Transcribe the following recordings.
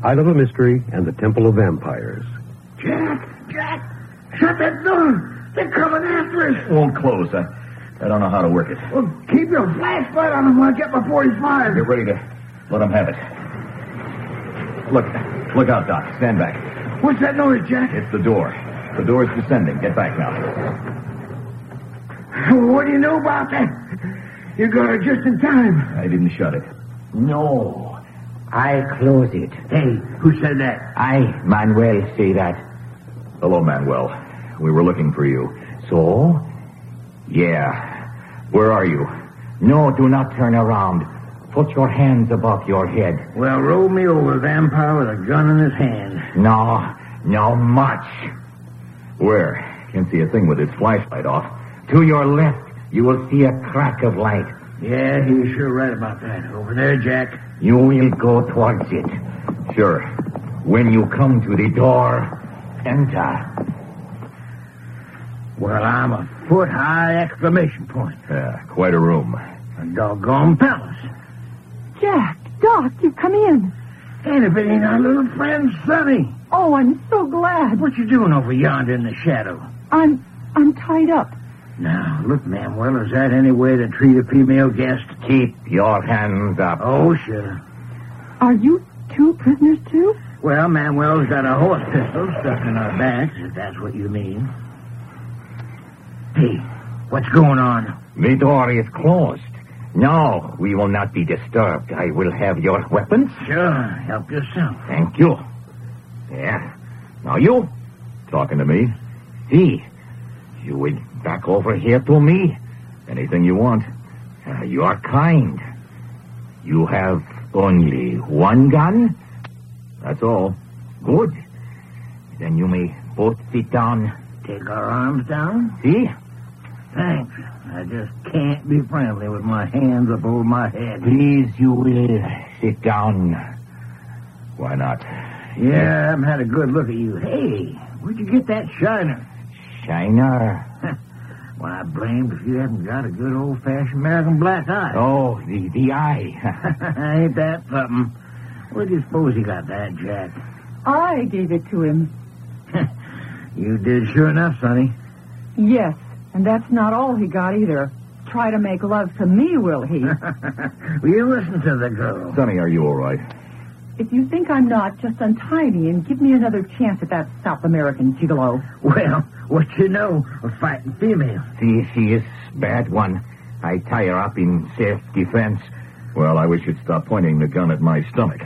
Isle of a Mystery and the Temple of Vampires. Jack! Shut that door! They're coming after us! It won't close. I don't know how to work it. Well, keep your flashlight on them while I get my 45. Get ready to let them have it. Look out, Doc. Stand back. What's that noise, Jack? It's the door. The door's descending. Get back now. What do you know about that? You got it just in time. I didn't shut it. No, I close it. Hey, who said that? I, Manuel, say that. Hello, Manuel. We were looking for you. So? Yeah. Where are you? No, do not turn around. Put your hands above your head. Well, roll me over, vampire with a gun in his hand. No, much. Where? Can't see a thing with his flashlight off. To your left, you will see a crack of light. Yeah, he's sure right about that. Over there, Jack. You will go towards it. Sure. When you come to the door, enter. Well, I'm a foot-high exclamation point. Yeah, quite a room. A doggone palace. Jack, Doc, you've come in. And if it ain't our little friend, Sonny. Oh, I'm so glad. What you doing over yonder in the shadow? I'm tied up. Now, look, Manuel, is that any way to treat a female guest? Keep your hands up. Oh, sure. Are you two prisoners, too? Well, Manuel's got a horse pistol stuck in our backs, if that's what you mean. Hey, what's going on? The door is closed. No, we will not be disturbed. I will have your weapons. Sure, help yourself. Thank you. Yeah. Now you. Talking to me? See, you will back over here to me. Anything you want. You are kind. You have only one gun? That's all. Good. Then you may both sit down. Take our arms down? See? Thanks. I just can't be friendly with my hands up over my head. Please, you will sit down. Why not? Yeah, I haven't had a good look at you. Hey, where'd you get that shiner? Shiner? Well, I blamed if you haven't got a good old-fashioned American black eye. Oh, the eye. Ain't that something? Where do you suppose he got that, Jack? I gave it to him. You did sure enough, Sonny. Yes, and that's not all he got either. Try to make love to me, will he? Will you listen to the girl? Sonny, are you all right? If you think I'm not, just untie me and give me another chance at that South American gigolo. Well, what you know of fighting females? See, she is bad one. I tie her up in self-defense. Well, I wish you'd stop pointing the gun at my stomach.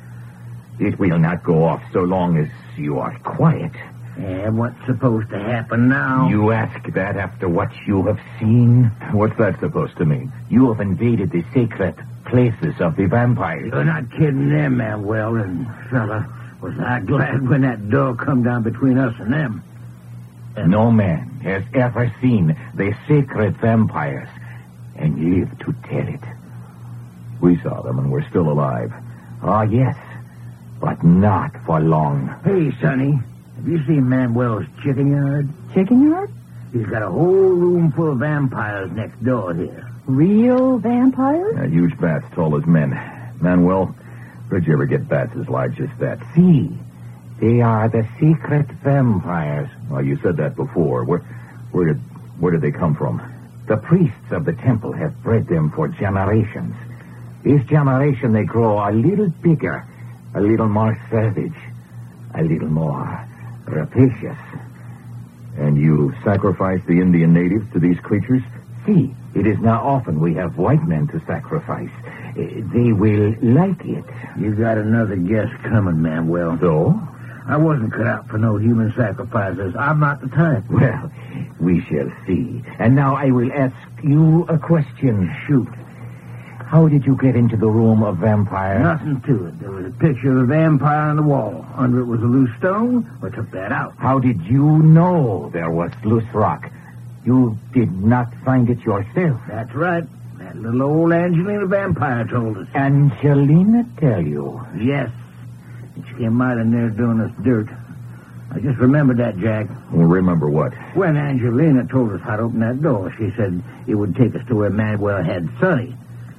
It will not go off so long as you are quiet. And what's supposed to happen now? You ask that after what you have seen? What's that supposed to mean? You have invaded the sacred places of the vampires. You're not kidding them, Manuel, and fella, was I glad when that door come down between us and them. No man has ever seen the sacred vampires and lived to tell it. We saw them and we're still alive. Oh, yes, but not for long. Hey, Sonny, have you seen Manuel's chicken yard? Chicken yard? He's got a whole room full of vampires next door here. Real vampires? Huge bats tall as men. Manuel, where'd you ever get bats as large as that? See, they are the secret vampires. Well, you said that before. Where did they come from? The priests of the temple have bred them for generations. This generation, they grow a little bigger, a little more savage, a little more rapacious. And you sacrifice the Indian natives to these creatures? See, it is not often we have white men to sacrifice. They will like it. You got another guess coming, Manuel. So? I wasn't cut out for no human sacrifices. I'm not the type. Well, we shall see. And now I will ask you a question. Shoot. How did you get into the room of vampires? Nothing to it. There was a picture of a vampire on the wall. Under it was a loose stone. I took that out. How did you know there was loose rock? You did not find it yourself. That's right. That little old Angelina vampire told us. Angelina tell you? Yes. And she came out in there doing us dirt. I just remembered that, Jack. Well, remember what? When Angelina told us how to open that door, she said it would take us to where Manuel had Sonny.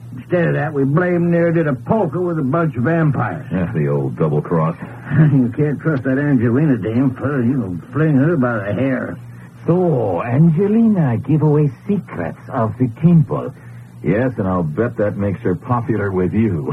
Instead of that, we blame near did a polka with a bunch of vampires. Yeah, the old double cross. You can't trust that Angelina dame, fella. You can fling her by the hair. So, Angelina give away secrets of the temple. Yes, and I'll bet that makes her popular with you.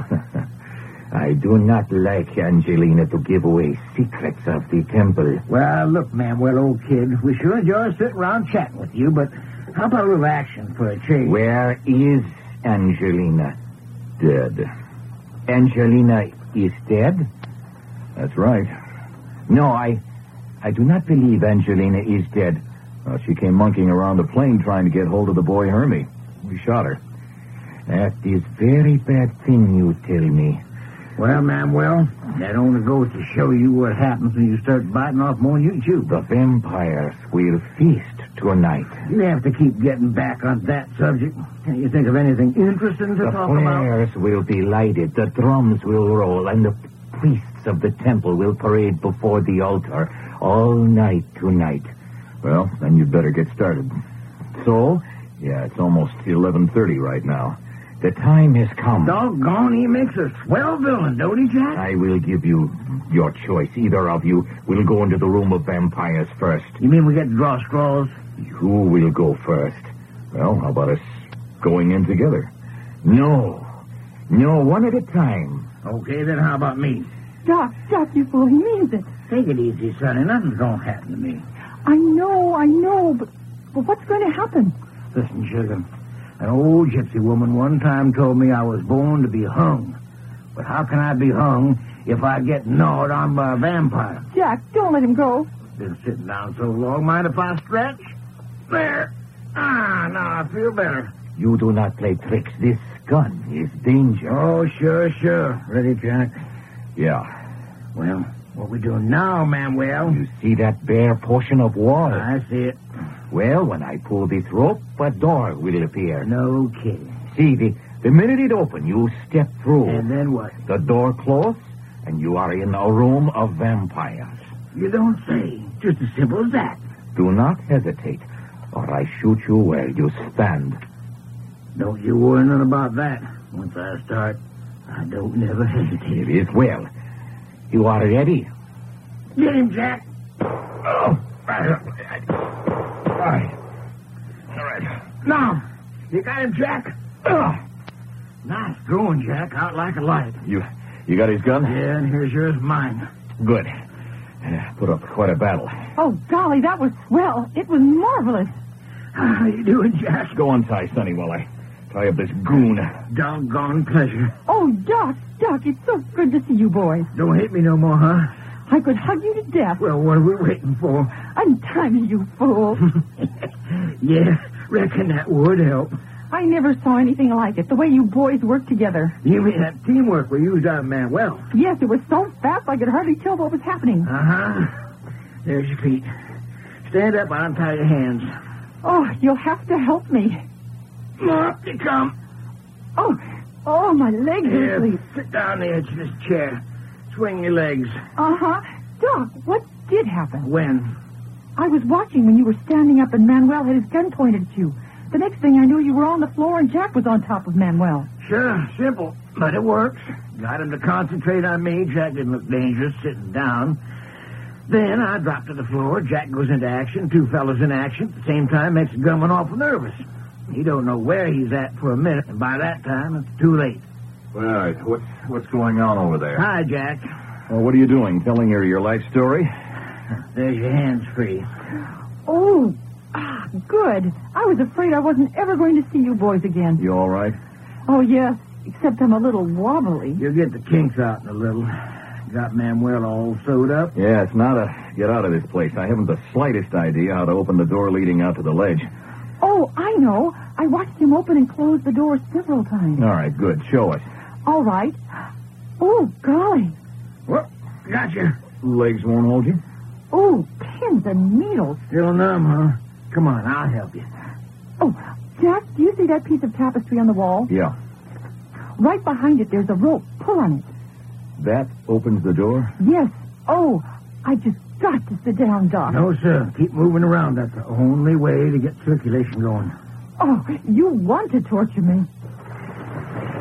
I do not like Angelina to give away secrets of the temple. Well, look, Manuel, old kid, we sure enjoy sitting around chatting with you, but how about a little action for a change? Where is Angelina? Dead. Angelina is dead? That's right. No, I do not believe Angelina is dead. Well, she came monkeying around the plane trying to get hold of the boy Hermie. We shot her. That is very bad thing you tell me. Well, Manuel, that only goes to show you what happens when you start biting off more than you can chew. The vampires will feast tonight. You have to keep getting back on that subject. Can't you think of anything interesting to The talk about? flares will be lighted, the drums will roll, and the priests of the temple will parade before the altar all night tonight. Well, then you'd better get started. So? Yeah, it's almost 11:30 right now. The time has come. Doggone, he makes a swell villain, don't he, Jack? I will give you your choice. Either of you will go into the room of vampires first. You mean we get to draw straws? Who will go first? Well, how about us going in together? No, one at a time. Okay, then how about me? Doc, you fool, he means it. Take it easy, sonny. Nothing's gonna happen to me. I know, but what's going to happen? Listen, sugar. An old gypsy woman one time told me I was born to be hung. But how can I be hung if I get gnawed on by a vampire? Jack, don't let him go. Been sitting down so long. Mind if I stretch? There. Now I feel better. You do not play tricks. This gun is dangerous. Oh, sure. Ready, Jack? Yeah. Well, what we doing now, Manuel? You see that bare portion of wall? I see it. Well, when I pull this rope, a door will appear. No kidding. See, the minute it opens, you step through. And then what? The door closes, and you are in a room of vampires. You don't say. Just as simple as that. Do not hesitate, or I shoot you where you stand. Don't you worry none about that. Once I start, I don't never hesitate. It is well. You are ready? Get him, Jack. Oh, right. All right. Now, you got him, Jack? Nice going, Jack. Out like a light. You got his gun? Yeah, and here's yours, mine. Good. Put up quite a battle. Oh, golly, that was swell. It was marvelous. How you doing, Jack? Go untie Sonny while I tie up this goon. Doggone pleasure. Oh, Doc, it's so good to see you boys. Don't hit me no more, huh? I could hug you to death. Well, what are we waiting for? Untie me, you fool. Yeah, reckon that would help. I never saw anything like it, the way you boys work together. You mean that teamwork we used out of Manuel? Yes, it was so fast I could hardly tell what was happening. Uh-huh. There's your feet. Stand up, I'll untie your hands. Oh, you'll have to help me. Up you come. Oh, my legs are Here, asleep. sit down on the edge of this chair. Swing your legs. Uh-huh. Doc, what did happen? When? I was watching when you were standing up and Manuel had his gun pointed at you. The next thing I knew, you were on the floor and Jack was on top of Manuel. Sure, simple, but it works. Got him to concentrate on me. Jack didn't look dangerous sitting down. Then I dropped to the floor. Jack goes into action. Two fellas in action. At the same time, makes the gunman awful nervous. He don't know where he's at for a minute, and by that time, it's too late. All right, what's going on over there? Hi, Jack. Well, what are you doing? Telling her your life story? There's your hands free. Oh, good. I was afraid I wasn't ever going to see you boys again. You all right? Oh, yes, except I'm a little wobbly. You'll get the kinks out in a little. Got Manuel all sewed up. Yeah, it's not a get out of this place. I haven't the slightest idea how to open the door leading out to the ledge. Oh, I know. I watched him open and close the door several times. All right, good. Show us. All right. Oh, golly. Whoop, gotcha. Legs won't hold you? Oh, pins and needles. Still numb, huh? Come on, I'll help you. Oh, Jack, do you see that piece of tapestry on the wall? Yeah. Right behind it, there's a rope. Pull on it. That opens the door? Yes. Oh, I just got to sit down, Doc. No, sir. Keep moving around. That's the only way to get circulation going. Oh, you want to torture me.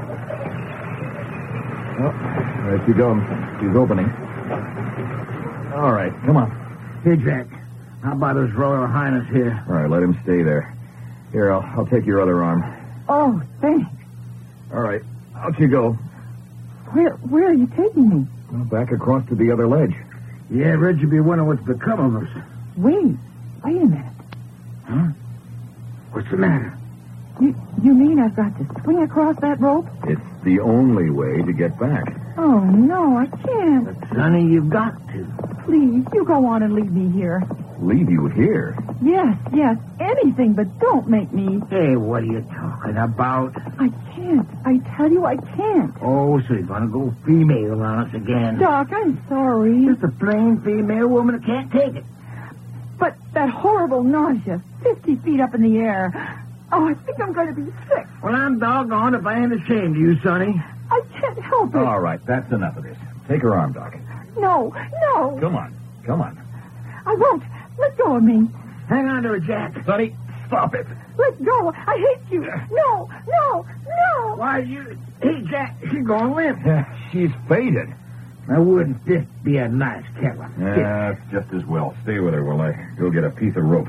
There she goes. She's opening. All right, come on. Hey, Jack. How about His Royal Highness here? All right, let him stay there. Here, I'll take your other arm. Oh, thanks. All right, out you go. Where are you taking me? Well, back across to the other ledge. Yeah, Red, you'd be wondering what's become of us. Wait a minute. Huh? What's the matter? You mean I've got to swing across that rope? It's the only way to get back. Oh, no, I can't. But, Sonny, you've got to. Please, you go on and leave me here. Leave you here? Yes, anything, but don't make me. Hey, what are you talking about? I can't. I tell you, I can't. Oh, so you're going to go female on us again. Doc, I'm sorry. Just a plain female woman who can't take it. But that horrible nausea, 50 feet up in the air. Oh, I think I'm going to be sick. Well, I'm doggone if I ain't ashamed of you, Sonny. I can't help it. All right, that's enough of this. Take her arm, Doc. No. Come on. I won't. Let go of me. Hang on to her, Jack. Sonny, stop it. Let go. I hate you. No. Why, you... Hey, Jack, she's going limp. She's faded. Now, wouldn't this be a nice killer? Yeah, it's just as well. Stay with her while I go get a piece of rope.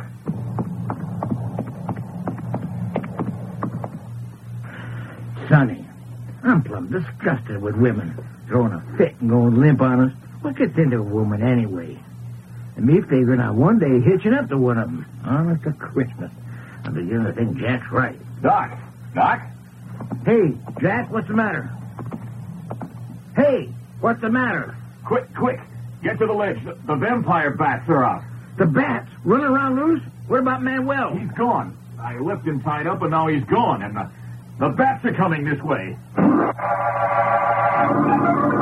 Sonny, I'm plumb disgusted with women throwing a fit and going limp on us. What gets into a woman anyway? And me figuring on one day hitching up to one of them. Honest to Christmas. I'm beginning to think Jack's right. Doc? Hey, Jack, what's the matter? Hey, what's the matter? Quick. Get to the ledge. The vampire bats are out. The bats running around loose? What about Manuel? He's gone. I left him tied up, and now he's gone. And the bats are coming this way.